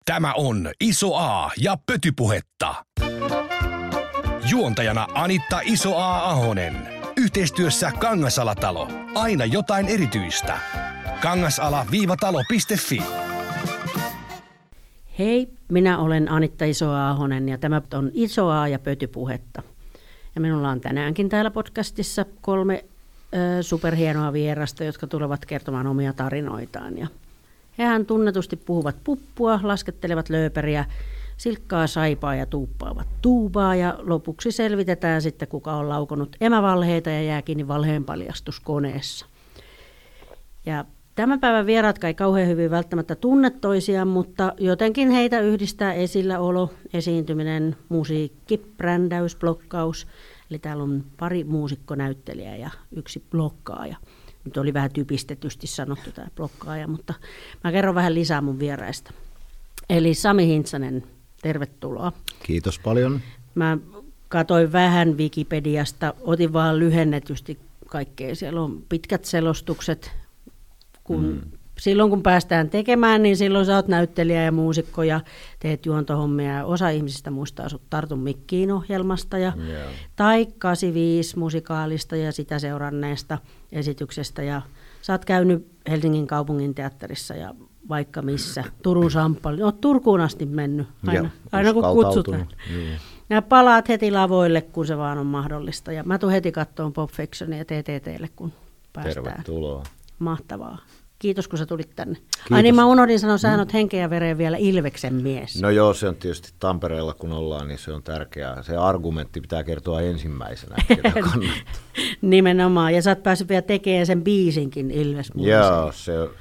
Tämä on Iso A ja Pötypuhetta. Juontajana Anitta Iso A Ahonen. Yhteistyössä Kangasalatalo. Aina jotain erityistä. Kangasala-talo.fi. Hei, minä olen Anitta Iso A Ahonen ja tämä on Iso A ja Pötypuhetta. Ja minulla on tänäänkin täällä podcastissa 3 superhienoa vierasta, jotka tulevat kertomaan omia tarinoitaan. Ja hehän tunnetusti puhuvat puppua, laskettelevat lööperiä, silkkaa saipaa ja tuuppaavat tuubaa. Ja lopuksi selvitetään sitten, kuka on laukonut emävalheita ja jää kiinni valheenpaljastuskoneessa. Ja tämän päivän vieraat ei kauhean hyvin välttämättä tunne toisiaan, mutta jotenkin heitä yhdistää esilläolo, esiintyminen, musiikki, brändäys, blokkaus. Eli täällä on pari muusikkonäyttelijää ja 1 blokkaaja. Nyt oli vähän typistetysti sanottu tämä blokkaaja, mutta mä kerron vähän lisää mun vieraista. Eli Sami Hintsanen, tervetuloa. Kiitos paljon. Mä katsoin vähän Wikipediasta, otin vaan lyhennetysti kaikkea. Siellä on pitkät selostukset. Silloin kun päästään tekemään, niin silloin sä oot näyttelijä ja muusikko ja teet juontohommia. Ja osa ihmisistä muistaa sut Tartun mikkiin -ohjelmasta tai 85 musikaalista ja sitä seuranneesta esityksestä. Ja sä oot käynyt Helsingin kaupungin teatterissa ja vaikka missä, Turun Samppalin. Oot Turkuun asti mennyt aina kun kutsutaan. Ja palaat heti lavoille, kun se vaan on mahdollista. Ja mä tuun heti kattoon Pop Fictionia ja TTT:lle, kun päästään. Tervetuloa. Mahtavaa. Kiitos, kun sä tulit tänne. Kiitos. Ai niin, mä unohdin sanoa, sä oot henkeä ja vereen vielä Ilveksen mies. No joo, se on tietysti Tampereella, kun ollaan, niin se on tärkeää. Se argumentti pitää kertoa ensimmäisenä, ketä kannattaa. Nimenomaan, ja sä oot päässyt vielä tekemään sen biisinkin Ilves-muiseen. Joo,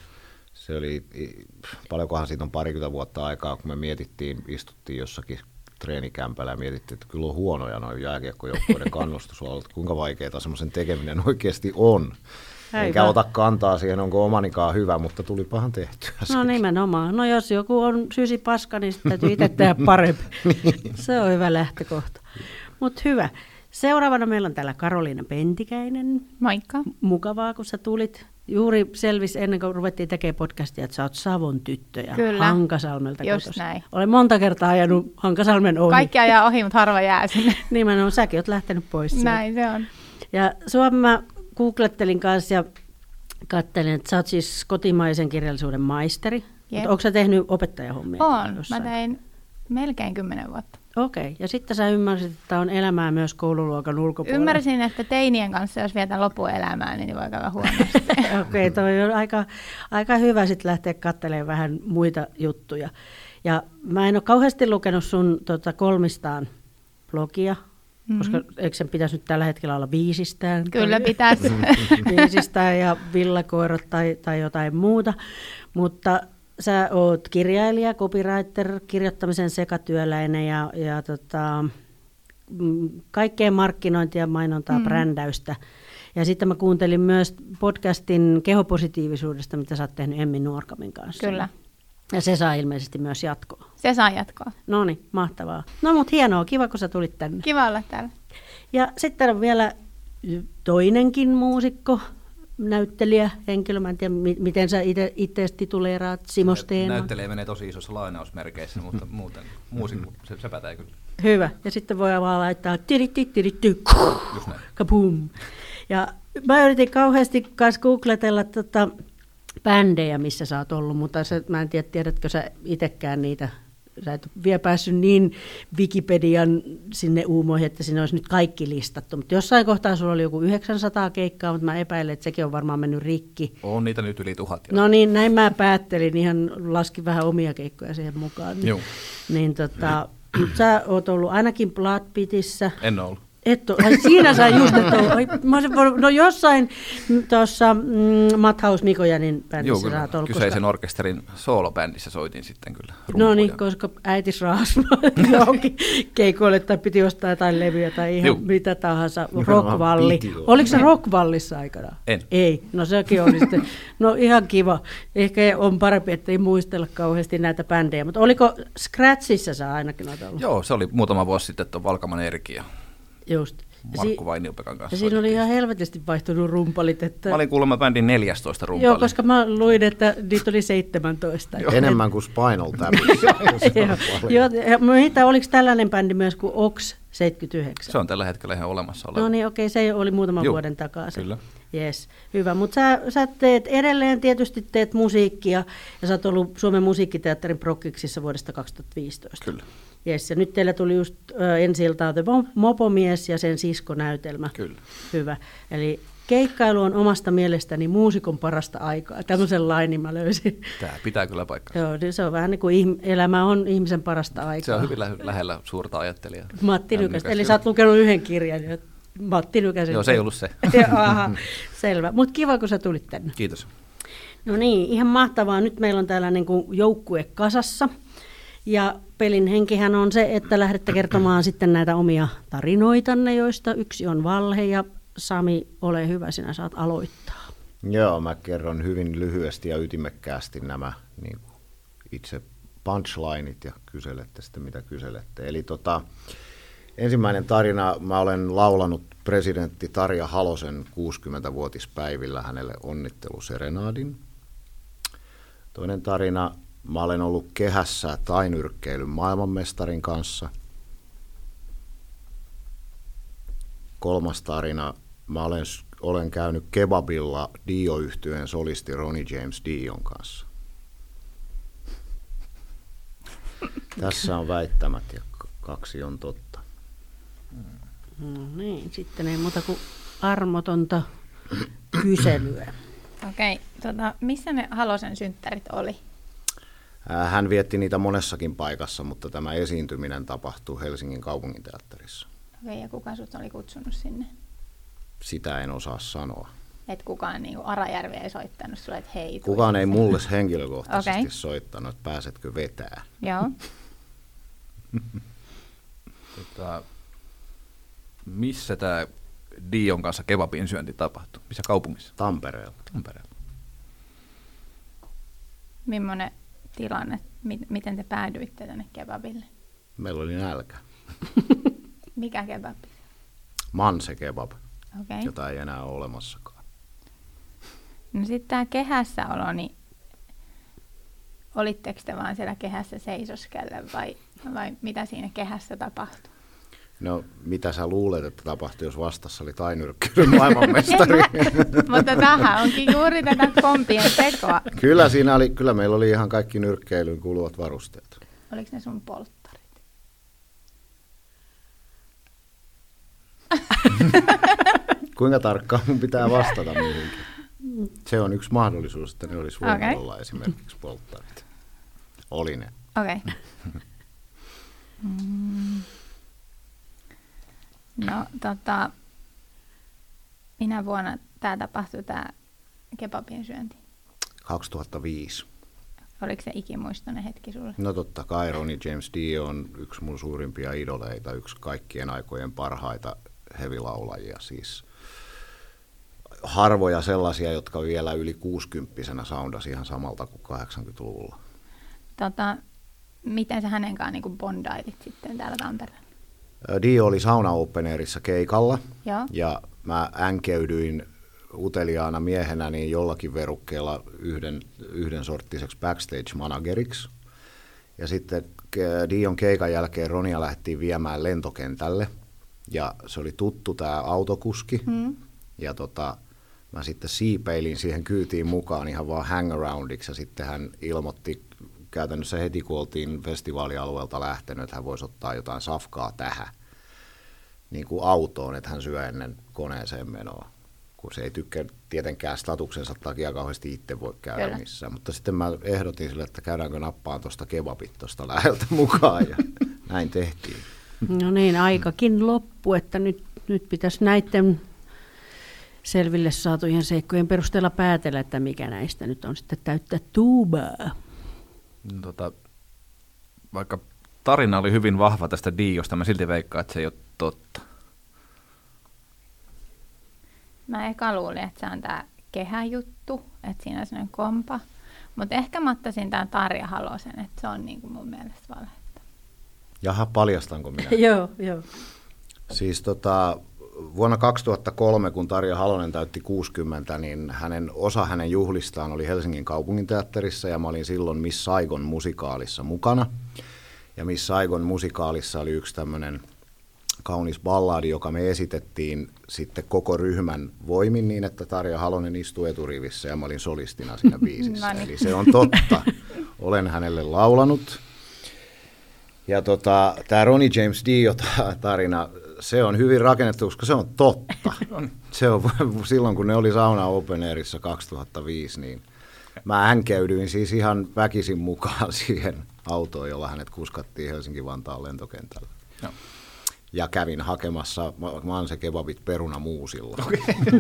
se oli, paljonkohan siitä on 20 vuotta aikaa, kun me istuttiin jossakin treenikämpällä ja mietittiin, että kyllä on huonoja noin jääkiekkojoukkueiden kannustusolot, kuinka vaikeaa semmoisen tekeminen oikeasti on. Enkä ota kantaa siihen, onko omanikaan hyvä, mutta tulipahan tehtyä. No nimenomaan. No jos joku on sysipaska, niin sitten täytyy itse tehdä parempi. Niin. Se on hyvä lähtökohta. Mutta hyvä. Seuraavana meillä on täällä Karoliina Pentikäinen. Moikka. Mukavaa, kun sä tulit. Juuri selvisi ennen kuin ruvettiin tekemään podcastia, että sä oot Savon tyttö ja Kyllä. Hankasalmelta Just kotoisin. näin. Olen monta kertaa ajanut Hankasalmen ohi. Kaikki ajaa ohi, mutta harva jää sinne. Nimenomaan, säkin oot lähtenyt pois sieltä. Näin se on. Ja sua mä googlettelin kanssa ja katselin, että sä oot siis kotimaisen kirjallisuuden maisteri. Mutta onko sä tehnyt opettajahommia? On. Jossain? Mä tein melkein 10 vuotta. Okei. Ja sitten sä ymmärsit, että on elämää myös koululuokan ulkopuolella. Ymmärsin, että teinien kanssa, jos vietän loppuelämää, niin voi käydä huonosti. Okei, toi on aika hyvä sitten lähteä katselemaan vähän muita juttuja. Ja mä en ole kauheasti lukenut sun kolmistaan blogia. Koska eikö sen pitäisi nyt tällä hetkellä olla viisistään? Kyllä pitäisi. Viisistään ja villakoirat tai jotain muuta. Mutta sä oot kirjailija, copywriter, kirjoittamisen sekatyöläinen ja kaikkea markkinointia, mainontaa, brändäystä. Ja sitten mä kuuntelin myös podcastin kehopositiivisuudesta, mitä sä oot tehnyt Emmi Nuorkamin kanssa. Kyllä. Ja se saa ilmeisesti myös jatkoa. Se saa jatkoa. No niin, mahtavaa. No mut hienoa, kiva kun sä tulit tänne. Kiva olla täällä. Ja sitten on vielä toinenkin muusikko, näyttelijä, henkilö. Mä en tiedä, miten sä itse tituleeraat, Simo Steenman. Näyttelijä menee tosi isossa lainausmerkeissä, mutta muuten muusikko, se pätee kyllä. Hyvä. Ja sitten voi vaan laittaa kaboom. Ja mä yritin kauheasti kanssa googletella bändejä, missä sä oot ollut, mutta mä en tiedä, tiedätkö sä itsekään niitä. Sä et vielä päässyt niin Wikipedian sinne uumoihin, että siinä olisi nyt kaikki listattu. Mutta jossain kohtaa sulla oli joku 900 keikkaa, mutta mä epäilen, että sekin on varmaan mennyt rikki. On niitä nyt yli 1000. No niin, näin mä päättelin. Ihan laskin vähän omia keikkoja siihen mukaan. Joo. Niin sä oot ollut ainakin Bloodpitissä. En ole ollut. Siinä sai just, no jossain tuossa Mathaus Mikojanin bändissä. Joo, kyllä. Kyseisen orkesterin soolobändissä soitin sitten kyllä rumpuja. No niin, koska äitis raas johonkin keikoille tai piti ostaa jotain levyjä tai ihan mitä tahansa. Rockvalli. Oliko se Rockvallissa aikana? En. Ei, no sekin oli sitten. No ihan kiva. Ehkä on parempi, ettei muistella kauheasti näitä bändejä. Mutta oliko Scratchissa sä ainakin olet ollut? Joo, se oli muutama vuosi sitten tuon Valkaman Erki. Just. Markku Vainiopekan kanssa. Ja siinä oli ihan helvetisti vaihtunut rumpalit. Että... Mä olin kuulemma bändin 14 rumpali. Joo, koska mä luin, että niitä oli 17. Enemmän kuin Spinal Tapissa. Oliko tällainen bändi myös kuin Ox 79? Se on tällä hetkellä ihan olemassa oleva. No niin, okei, se oli muutaman vuoden takaa. Kyllä. Yes, hyvä. Mutta sä teet edelleen tietysti musiikkia, ja sä oot ollut Suomen musiikkiteatterin prokkiksissa vuodesta 2015. Kyllä. Yes, ja nyt teillä tuli just ensi-iltaan The Mopomies ja sen siskonäytelmä. Kyllä. Hyvä. Eli keikkailu on omasta mielestäni muusikon parasta aikaa. Tämmöisen lainin mä löysin. Tämä pitää kyllä paikkaa. Joo, se on vähän niin kuin elämä on ihmisen parasta aikaa. Se on hyvin lähellä suurta ajattelijaa. Matti Nykästä. Eli sä oot lukenut yhden kirjan. Matti Nykäsen. Joo, se ei ollut se. Aha, selvä. Mutta kiva, kun sä tulit tänne. Kiitos. No niin, ihan mahtavaa. Nyt meillä on täällä niin kuin joukkue kasassa. Ja pelin henkihän on se, että lähdette kertomaan sitten näitä omia tarinoitanne, joista yksi on valhe. Ja Sami, ole hyvä, sinä saat aloittaa. Joo, mä kerron hyvin lyhyesti ja ytimekkäästi nämä niin kuin itse punchlineit ja kyselette sitten mitä kyselette. Eli ensimmäinen tarina, mä olen laulanut presidentti Tarja Halosen 60-vuotispäivillä hänelle onnitteluserenaadin. Toinen tarina, mä olen ollut kehässä tainyrkkeilyn maailmanmestarin kanssa. Kolmas tarina, mä olen käynyt kebabilla Dio-yhtyeen solisti Ronnie James Dion kanssa. Tässä on väittämät ja 2 on totta. No niin, sitten ei muuta kuin armotonta kyselyä. Okei, missä ne Halosen synttärit oli? Hän vietti niitä monessakin paikassa, mutta tämä esiintyminen tapahtui Helsingin kaupunginteatterissa. Okei, ja kuka sut oli kutsunut sinne? Sitä en osaa sanoa. Et kukaan niin Arajärvi ei soittanut sulle, että hei. Kukaan ei mulle henkilökohtaisesti soittanut, että pääsetkö vetää. Joo. Missä tämä Dion kanssa kebabin syönti tapahtui? Missä kaupungissa? Tampereella. Millainen tilanne? Miten te päädyitte tänne kebabille? Meillä oli nälkä. Mikä kebabi? Manse kebab, Okay. jota ei enää ole olemassakaan. No sitten tämä kehässäolo, niin olitteko te vaan siellä kehässä seisoskelle vai mitä siinä kehässä tapahtui? No, mitä sä luulet, että tapahtui, jos vastassa oli tainyrkkeilyn maailmanmestari? Mutta tähän onkin juuri tätä kompien tekoa. Kyllä meillä oli ihan kaikki nyrkkeilyyn kuuluvat varusteet. Oliko ne sun polttarit? Kuinka tarkkaan mun pitää vastata mihinkin? Se on yksi mahdollisuus, että ne olisi voinut olla esimerkiksi polttarit. Oli ne. Okei. No, minä vuonna tämä tapahtui, tämä kebabin syönti? 2005. Oliko se ikimuistoinen hetki sulle? No totta kai, Ronnie James Dio on yksi mun suurimpia idoleita, yksi kaikkien aikojen parhaita heavy-laulajia. Siis harvoja sellaisia, jotka vielä yli 60-vuotiaana soundasi ihan samalta kuin 80-luvulla. Miten sä hänen kanssaan niin bondaitit sitten täällä Tampereella? Dio oli Sauna Open Airissa keikalla. Joo. Ja mä änkeydyin uteliaana miehenä niin jollakin verukkeella yhden sorttiseksi backstage-manageriksi. Ja sitten Dion keikan jälkeen Ronia lähdettiin viemään lentokentälle. Ja se oli tuttu tämä autokuski. Ja mä sitten siipeilin siihen kyytiin mukaan ihan vaan hangaroundiksi. Ja sitten hän ilmoitti käytännössä heti, kun oltiin festivaalialueelta lähtenyt, että hän voisi ottaa jotain safkaa tähän niin kuin autoon, että hän syö ennen koneeseen menoa. Kun se ei tykkää tietenkään statuksensa takia kauheasti itse voi käydä missään. Mutta sitten mä ehdotin sille, että käydäänkö nappaan tuosta kebabit tuosta läheltä mukaan ja näin tehtiin. No niin, aikakin loppu, että nyt pitäisi näiden selville saatujen seikkojen perusteella päätellä, että mikä näistä nyt on sitten täyttä tuubaa. Vaikka tarina oli hyvin vahva tästä Diosta, mä silti veikkaan, että se ei ole totta. Mä eka luulin, että se on tää kehäjuttu, että siinä on sellainen kompa. Mutta ehkä mä ottaisin tämän Tarja Halosen, että se on niin kuin mun mielestä valhetta. Jaha, paljastanko minä? Joo. Siis vuonna 2003, kun Tarja Halonen täytti 60, niin osa hänen juhlistaan oli Helsingin kaupunginteatterissa, ja mä olin silloin Miss Saigon musikaalissa mukana. Ja Miss Saigon musikaalissa oli yksi tämmöinen kaunis balladi, joka me esitettiin sitten koko ryhmän voimin niin, että Tarja Halonen istui eturivissä ja mä olin solistina siinä biisissä. Eli se on totta. Olen hänelle laulanut. Ja tämä Ronnie James Dio-tarina, se on hyvin rakennettu, koska se on totta. Se on silloin, kun ne oli Sauna Open Airissa 2005, niin mä hänkeydyin siis ihan väkisin mukaan siihen autoon, jolla hänet kuskattiin Helsinki-Vantaan lentokentällä. No. Ja kävin hakemassa mansekebabit perunamuusilla. Okay.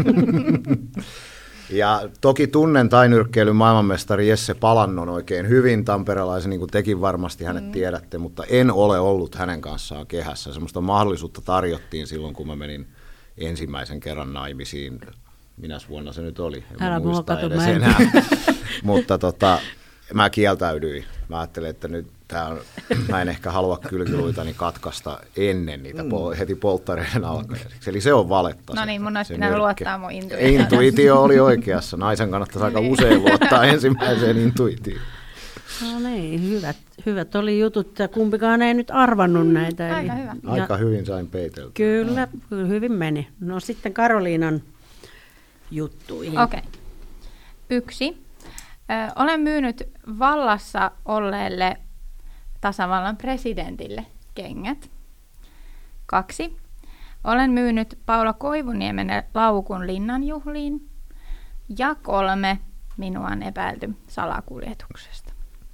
Ja toki tunnen tainyrkkeilyn maailmanmestari Jesse Palannon oikein hyvin, tamperelaisen, niin kuin tekin varmasti hänet tiedätte, mutta en ole ollut hänen kanssaan kehässä. Semmoista mahdollisuutta tarjottiin silloin, kun mä menin ensimmäisen kerran naimisiin. Minäs vuonna se nyt oli? Älä muista edes enää. Mutta mä kieltäydyin. Mä ajattelin, että nyt mä en ehkä halua kylkiluitani katkaista ennen niitä heti polttareiden alkajaisiksi. Eli se on valetta. No niin, mun olisi pitänyt luottaa mun intuitioon. Intuitio oli oikeassa. Naisen kannattaisi aika usein luottaa ensimmäiseen intuitioon. No niin, hyvät oli jutut. Kumpikaan ei nyt arvannut näitä. Aika hyvä. Aika hyvin sain peiteltyä. Kyllä, hyvin meni. No sitten Karoliinan juttuihin. Okei. 1. Olen myynyt vallassa olleelle tasavallan presidentille kengät. 2. Olen myynyt Paula Koivuniemen laukun linnanjuhliin. Ja 3. Minua on epäilty salakuljetuksesta.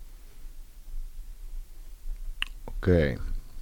Okei.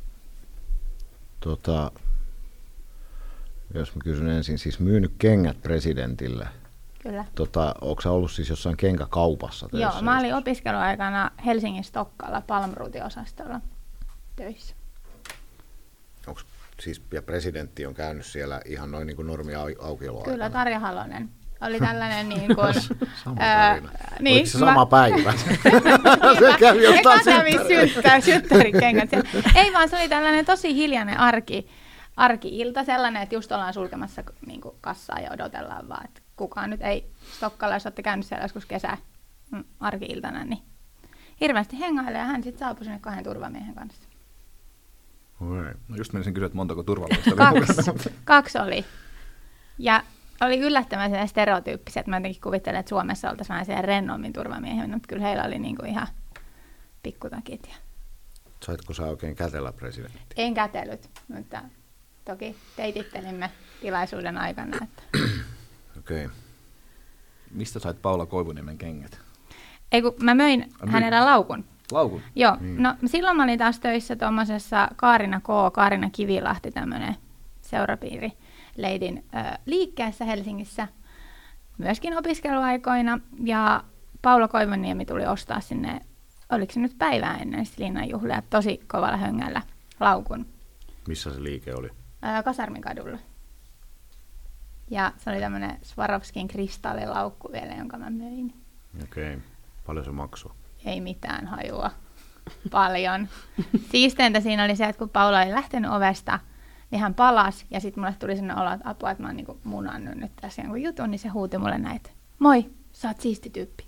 Jos mä kysyn ensin, siis myynyt kengät presidentille. Kyllä. Onko sä ollut siis jossain kenkäkaupassa töissä? Joo, mä olin opiskeluaikana Helsingin Stokkalla Palmruuti-osastolla töissä. Onko siis, ja presidentti on käynyt siellä ihan noin niin kuin normi-aukioloaikana? Kyllä, Tarja Halonen. Oli tällainen niin kuin... Sama tarina. Niin, oliko se sama päivä? Se kävi jostain synttärikengät. Ei vaan, se oli tällainen tosi hiljainen arki-ilta, sellainen, että just ollaan sulkemassa niin kuin kassaa ja odotellaan vaan, että kukaan nyt ei Stokkalla, jos olette käynyt siellä joskus arki-iltana, niin hirveästi hengailee ja hän sitten saapui sinne 2 turvamiehen kanssa. Okay. No just menisin kysyä, että montako turvallista oli mukana. 2 oli. Ja oli yllättävän stereotyyppisiä, että mä jotenkin kuvittelen, että Suomessa oltaisiin vähän siellä rennommin turvamiehiä, mutta kyllä heillä oli niinku ihan pikkutakit. Saitko sä oikein kätellä presidentti? En kätellyt, mutta toki teitittelimme tilaisuuden aikana. Että... Okei. Mistä sait Paula Koivuniemen kengät? Ei kun mä möin hänellä laukun. Laukun? Joo, no silloin mä olin taas töissä tuommoisessa Kaarina Kivilahti, tämmöinen seurapiiri leidin liikkeessä Helsingissä, myöskin opiskeluaikoina, ja Paula Koivuniemi tuli ostaa sinne, oliko se nyt päivää ennen linnanjuhlia, tosi kovalla höngällä laukun. Missä se liike oli? Kasarmikadulla. Ja se oli tämmöinen Swarovskin kristallilaukku vielä, jonka mä möin. Okei. Paljon se maksoi? Ei mitään hajua. Paljon. Siisteintä siinä oli se, että kun Paula oli lähtenyt ovesta, niin hän palasi, ja sitten mulle tuli sellainen olo, että apua, että mä oon niinku munannut nyt tässä jonkun jutun, niin se huuti mulle näitä. Moi, sä oot siisti tyyppi.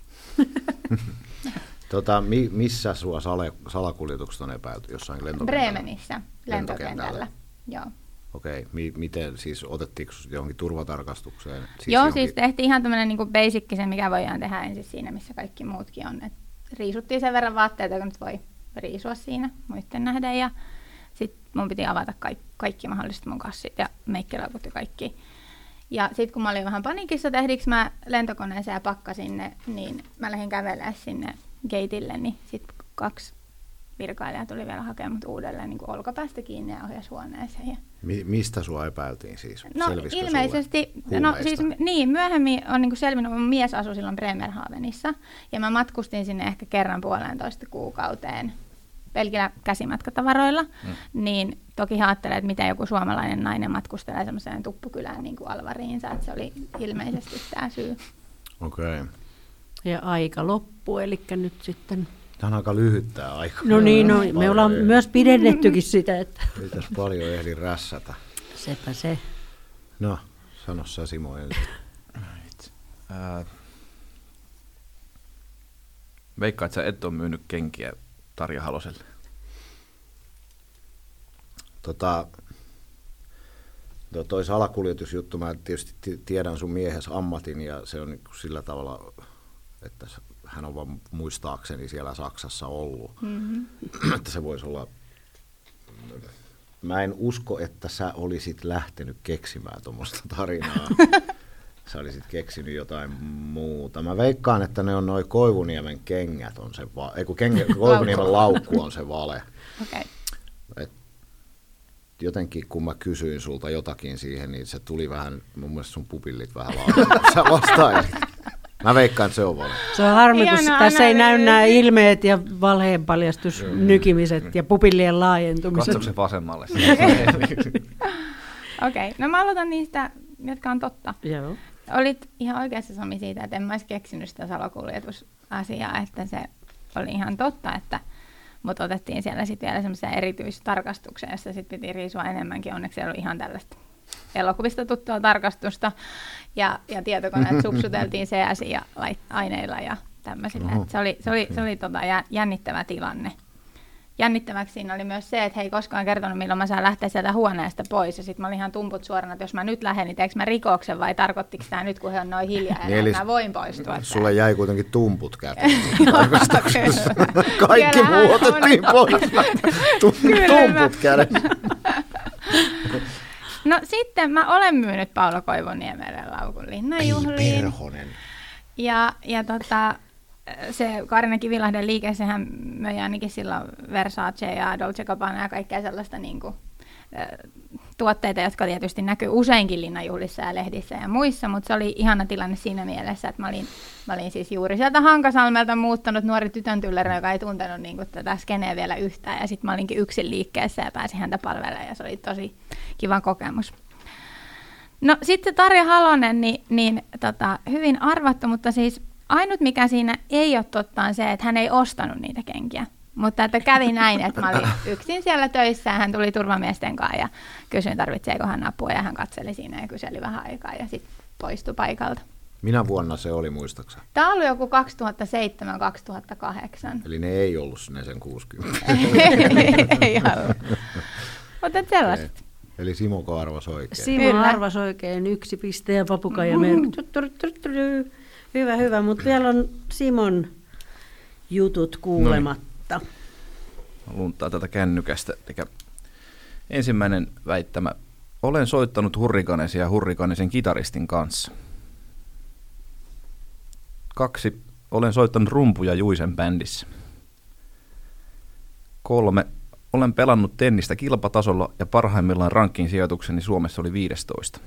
Missä sua salakuljetukset on epäilty? Jossain lentokentällä? Bremenissä, lentokentällä. Joo. Okei, miten siis otettiinko johonkin turvatarkastukseen? Siis tehtiin ihan tämmöinen niinku basic, mikä voidaan tehdä ensin siinä, missä kaikki muutkin on. Et riisuttiin sen verran vaatteita, kun nyt voi riisua siinä muiden nähden, ja sitten mun piti avata kaikki mahdolliset mun kassit ja meikkilaukut ja kaikki. Ja sitten kun mä olin vähän paniikissa, että ehdikö mä lentokoneeseen ja pakkasin ne, niin mä lähdin kävelemään sinne gateille, niin sitten 2 virkailijaa tuli vielä hakemaan mut uudelleen niin kuin olkapäästä kiinni ja ohjasi huoneeseen. Ja... Mistä sua epäiltiin siis? No selvisikö ilmeisesti, myöhemmin on niin kuin selvinnyt, mun mies asui silloin Bremerhavenissa, ja mä matkustin sinne ehkä kerran 1,5 kuukauteen pelkillä käsimatkatavaroilla, niin toki ajattelee, että miten joku suomalainen nainen matkustelee semmoiseen tuppukylään niin kuin Alvariinsa, että se oli ilmeisesti tämä syy. Okei. Ja aika loppuu, eli nyt sitten... Tämä on aika lyhyt tämä aika. No niin, me ollaan myös pidennettykin sitä, että... Ei tässä paljon ehdi rässätä. Sepä se. No, sano sä Simo ensin. Veikkaa, että sä et ole myynyt kenkiä Tarja Haloselle. Toi salakuljetusjuttu, mä tietysti tiedän sun miehes ammatin ja se on sillä tavalla, että hän on vaan muistaakseni siellä Saksassa ollut. Että se voisi olla... Mä en usko, että sä olisit lähtenyt keksimään tuommoista tarinaa. Sä olisit keksinyt jotain muuta. Mä veikkaan, että ne on noi Koivuniemen kengät on se Koivuniemen laukku on se vale. Okay. Jotenkin kun mä kysyin sulta jotakin siihen, niin se tuli vähän, mun mielestä sun pupillit vähän laajalta. Sä vastailit. Mä veikkaan, että se on vale. Se on harmi, kun tässä ei näy nämä ilmeet ja valheen paljastus, nykimiset ja pupillien laajentumiset. Katso se vasemmalle. Okei, no mä aloitan niistä, jotka on totta. Joo. Olit ihan oikeassa Sami siitä, että en mä olisi keksinyt sitä salakuljetusasiaa, että se oli ihan totta, että mut otettiin siellä sitten vielä semmoiseen erityistarkastukseen, jossa sitten piti riisua enemmänkin. Onneksi se oli ihan tällaista elokuvista tuttua tarkastusta ja tietokoneet supsuteltiin CS-aineilla ja tämmöisillä. Se oli jännittävä tilanne. Jännittäväksi siinä oli myös se, että he ei koskaan kertonut, milloin mä saan lähteä sieltä huoneesta pois. Ja sitten mä olin ihan tumput suorana, että jos mä nyt lähden, niin teekö mä rikoksen vai tarkoittiko tämä nyt, kun he on noin hiljaa ja mä voin poistua. Sulle jäi kuitenkin tumput käteen. Kaikki muu otettiin pois. Tumput kädessä. No sitten mä olen myynyt Paula Koivuniemelle laukun Linnanjuhliin. Ei perhonen. Ja se Kaarina Kivilahden liike, sehän möi ainakin silloin Versace ja Dolce Gabbana ja kaikkea sellaista niin kuin, tuotteita, jotka tietysti näkyy useinkin linnanjuhlissa ja lehdissä ja muissa, mutta se oli ihana tilanne siinä mielessä, että mä olin siis juuri sieltä Hankasalmelta muuttanut nuori tytöntyllärä, joka ei tuntenut niin kuin, tätä skeneä vielä yhtään, ja sitten mä olinkin yksin liikkeessä ja pääsin häntä palvelemaan, ja se oli tosi kiva kokemus. No sitten Tarja Halonen, hyvin arvattu, mutta siis ainut mikä siinä ei ole totta on se, että hän ei ostanut niitä kenkiä. Mutta että kävi näin, että mä olin yksin siellä töissä ja hän tuli turvamiesten kanssa ja kysyin, tarvitseeko hän apua ja hän katseli siinä ja kyseli vähän aikaa ja sitten poistui paikalta. Minä vuonna se oli, muistaakseni? Tämä oli joku 2007-2008. Eli ne ei ollut ne sen 60. Ei ollut. Mutta sellaiset. Eli Simoko arvasi oikein. Simo arvasi oikein, 1 piste ja papukaija Hyvä, mutta vielä on Simon jutut kuulematta. Lunttaa tätä kännykästä. Ensimmäinen väittämä. Olen soittanut Hurrikanesia ja Hurrikanesen kitaristin kanssa. 2. Olen soittanut rumpuja Juisen bändissä. 3. Olen pelannut tennistä kilpatasolla ja parhaimmillaan rankin sijoitukseni Suomessa oli 15.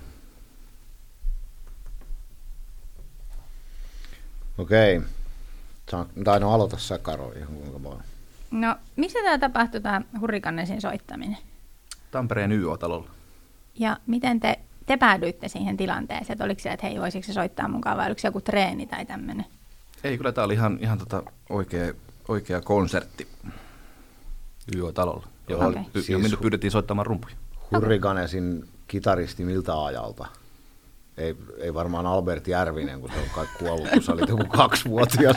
Okei. Tai no aloita sä, Karo, ihan kuinka vaan. No, missä tämä tapahtui, tämä Hurrikanesin soittaminen? Tampereen YO-talolla. Ja miten te päädyitte siihen tilanteeseen, että oliko se, että hei, voisiko se soittaa mukaan vai oliko se joku treeni tai tämmöinen? Ei, kyllä tämä oli ihan oikea konsertti YO-talolla, johon minut pyydettiin soittamaan rumpuja. Hurrikanesin kitaristi miltä ajalta? Ei varmaan Albert Järvinen, kun se on kaikki kuollut, kun sä olit joku 2-vuotias.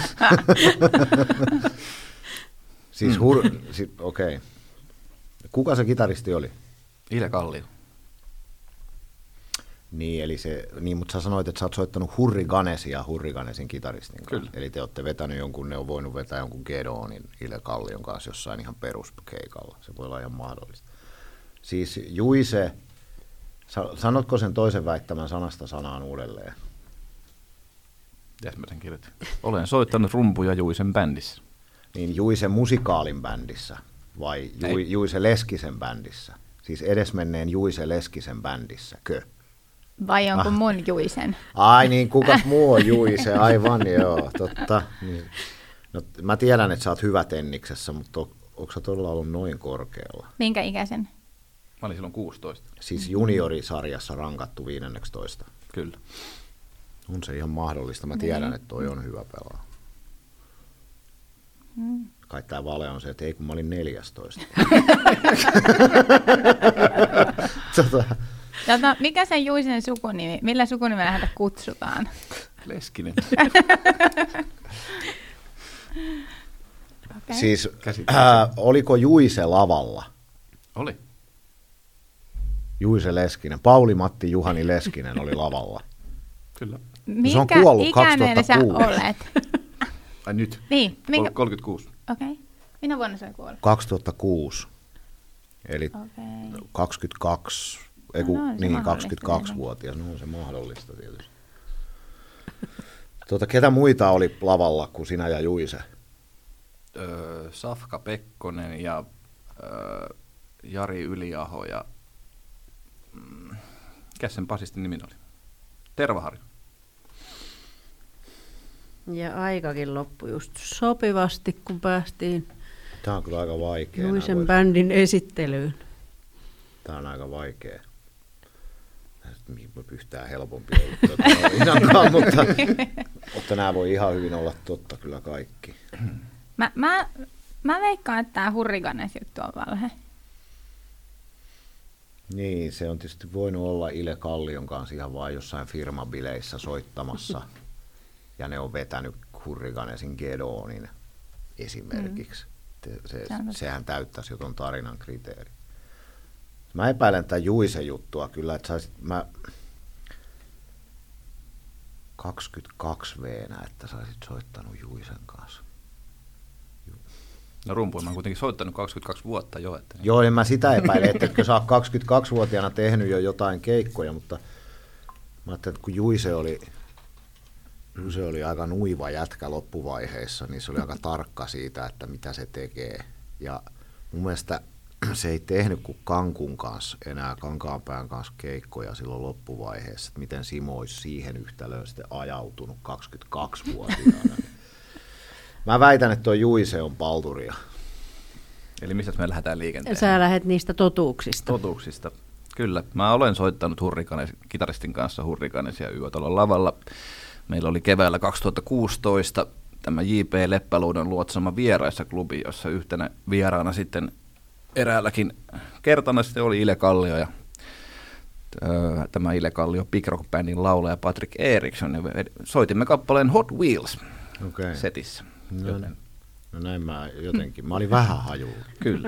Siis okei. Kuka se kitaristi oli? Ile Kallio. Niin, mutta sä sanoit, että sä oot soittanut Hurriganesia Hurriganesin kitaristin kanssa. Eli te olette vetänyt jonkun, ne on voinut vetää jonkun Gedonin Ile Kallion kanssa jossain ihan peruskeikalla. Se voi olla ihan mahdollista. Siis Juise, sanotko sen toisen väittämän sanasta sanaan uudelleen? Mitäs mä sen kirjoitin? Olen soittanut rumpuja Juisen bändissä. Niin Juise musikaalin bändissä vai Juise Leskisen bändissä? Siis edesmenneen Juise Leskisen bändissä, Vai jonkun mun Juisen? Ai niin, kukas muu on Juise, aivan joo, totta. Niin. No, mä tiedän, että sä oot hyvä tenniksessä, mutta onko sä todella ollut noin korkealla? Minkä ikäisen? Mä olin silloin 16. Siis juniorisarjassa rankattu 15. Kyllä. On se ihan mahdollista, mä tiedän, että toi on hyvä pelaa. Kai tää vale on se, että ei kun mä olin 14. Mikä sen Juisen sukunimi? Millä sukunimellä häntä kutsutaan? Leskinen. Okay. Siis oliko Juise lavalla? Oli. Juise Leskinen. Pauli-Matti Juhani Leskinen oli lavalla. Kyllä. Se on kuollut ikäinen sä 2006. olet? Ai nyt? Niin. 36. Okei. Okay. Minä vuonna se kuoli? 2006. Eli 22, niin 22-vuotias. No on se mahdollista tietysti. Ketä muita oli lavalla kuin sinä ja Juise? Safka Pekkonen ja Jari Yliaho ja mikä sen basistin nimi oli? Tervaharju. Ja aikakin loppui just sopivasti, kun päästiin Tämä on kyllä aika vaikea. Juisen bändin esittelyyn. Tämä on aika vaikea. Yhtään helpompi ollut mutta nämä voi ihan hyvin olla totta kyllä kaikki. Mä veikkaan, että tämä Hurrikanes juttu on valhe. Niin, se on tietysti voinut olla Ile Kallion kanssa ihan vaan jossain firmabileissä soittamassa. Ja ne on vetänyt Hurrikanesin Gedonin esimerkiksi. Sehän täyttäisi jo ton tarinan kriteeri. Mä epäilen tätä Juisen juttua kyllä, että saisit 22-vuotiaana, että saisit soittanut Juisen kanssa. No rumpuun mä oon kuitenkin soittanut 22 vuotta jo. Että niin. Joo, en mä sitä epäile, että sä oot 22-vuotiaana tehnyt jo jotain keikkoja, mutta mä ajattelin, että kun Juise oli aika nuiva jätkä loppuvaiheessa, niin se oli aika tarkka siitä, että mitä se tekee. Ja mun mielestä se ei tehnyt kuin Kankun kanssa enää Kankaanpään kanssa keikkoja silloin loppuvaiheessa, että miten Simo olisi siihen yhtälöön sitten ajautunut 22-vuotiaana. Mä väitän, että tuo Juise on palturia. Eli missä me lähdetään liikenteen? Sä lähdet niistä totuuksista. Totuuksista. Kyllä. Mä olen soittanut kitaristin kanssa Hurrikanesia YÖ-talon lavalla. Meillä oli keväällä 2016 tämä J.P. Leppäluodon luotsama Vieraissa klubi, jossa yhtenä vieraana sitten eräälläkin kertana sitten oli Ile Kallio ja tämä Ile Kallio Big Rock Bandin laulaja Patrick Eriksson. Ja soitimme kappaleen Hot Wheels setissä. No näin mä jotenkin. Mä olin vähän hajulla. Kyllä.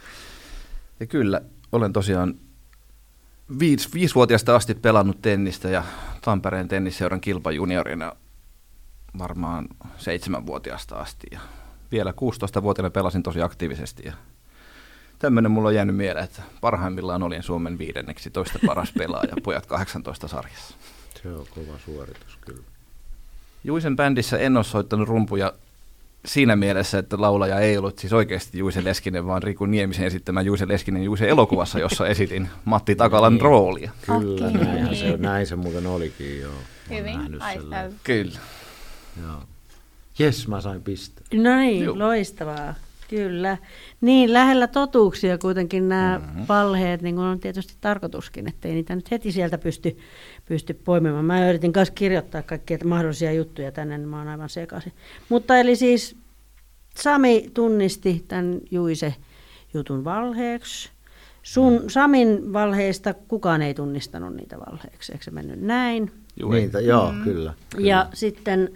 Ja kyllä, olen tosiaan 5-vuotiaasta asti pelannut tennistä ja Tampereen tennisseuran kilpajuniorina varmaan 7-vuotiaasta asti. Ja vielä 16-vuotiaana pelasin tosi aktiivisesti. Ja tämmöinen mulla on jäänyt mieleen, että parhaimmillaan olin Suomen 15. paras pelaaja, pojat 18 sarjassa. Se on kova suoritus kyllä. Juisen bändissä en ole soittanut rumpuja siinä mielessä, että laulaja ei ollut siis oikeasti Juise Leskinen, vaan Riku Niemisen esittämä Juise Leskinen Juise elokuvassa, jossa esitin Matti Takalan roolia. Kyllä, näin se muuten olikin, joo. Hyvin, aistaa. Kyllä. Joo. Jes, mä sain piste. No niin, loistavaa. Kyllä. Niin, lähellä totuuksia kuitenkin nämä valheet, niin kuin on tietysti tarkoituskin, ettei niitä nyt heti sieltä pysty poimimaan. Mä yritin myös kirjoittaa kaikkia mahdollisia juttuja tänne, niin mä oon aivan sekaisin. Mutta eli siis Sami tunnisti tämän Juise-jutun valheeksi. Samin valheista kukaan ei tunnistanut niitä valheeksi, eikö se mennyt näin? Niitä, joo, kyllä. Ja sitten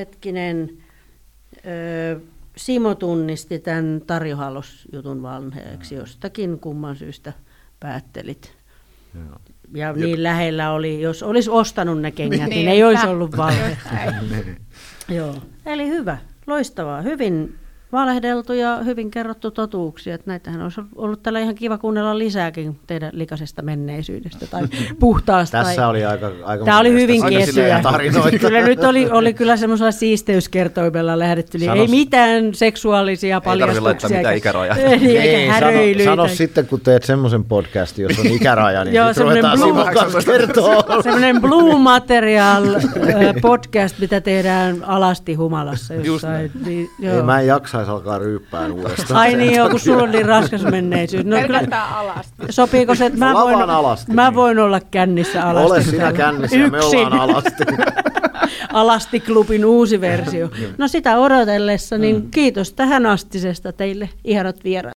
Simo tunnisti tämän Tarjo Halos-jutun valheeksi, jostakin kumman syystä päättelit. Joo. Ja niin lähellä oli, jos olisi ostanut ne kengät, niin ei olisi ollut valhe. Joo. Eli hyvä, loistavaa, hyvin valehdeltu ja hyvin kerrottu totuuksia. Että näitähän olisi ollut tällä ihan kiva kuunnella lisääkin teidän likaisesta menneisyydestä tai puhtaasta. Tässä oli aika tämä oli hyvin kessyä. Kyllä nyt oli kyllä semmoisella siisteyskertoimella lähdetty. Ei mitään seksuaalisia paljastuksia. Ei tarvitse laittaa mitään ikärajaa. Eikä häröilyitä. Sano sitten, kun teet semmoisen podcastin, jossa on ikäraja, niin sitten ruvetaan Simon kanssa kertoa. Semmoinen Blue Material podcast, mitä tehdään alasti humalassa jossain. Niin, ei, mä en jaksaisi alkaa ryyppään uudestaan. Ai niin joo, kun sulla on niin raskas menneisyys. No, alasti. Sopiiko se, että mä voin olla kännissä alasti? Ole sinä kännissä ja me ollaan alasti. Alasti-klubin uusi versio. No sitä odotellessa, niin kiitos tähän astisesta teille ihanat vieraat.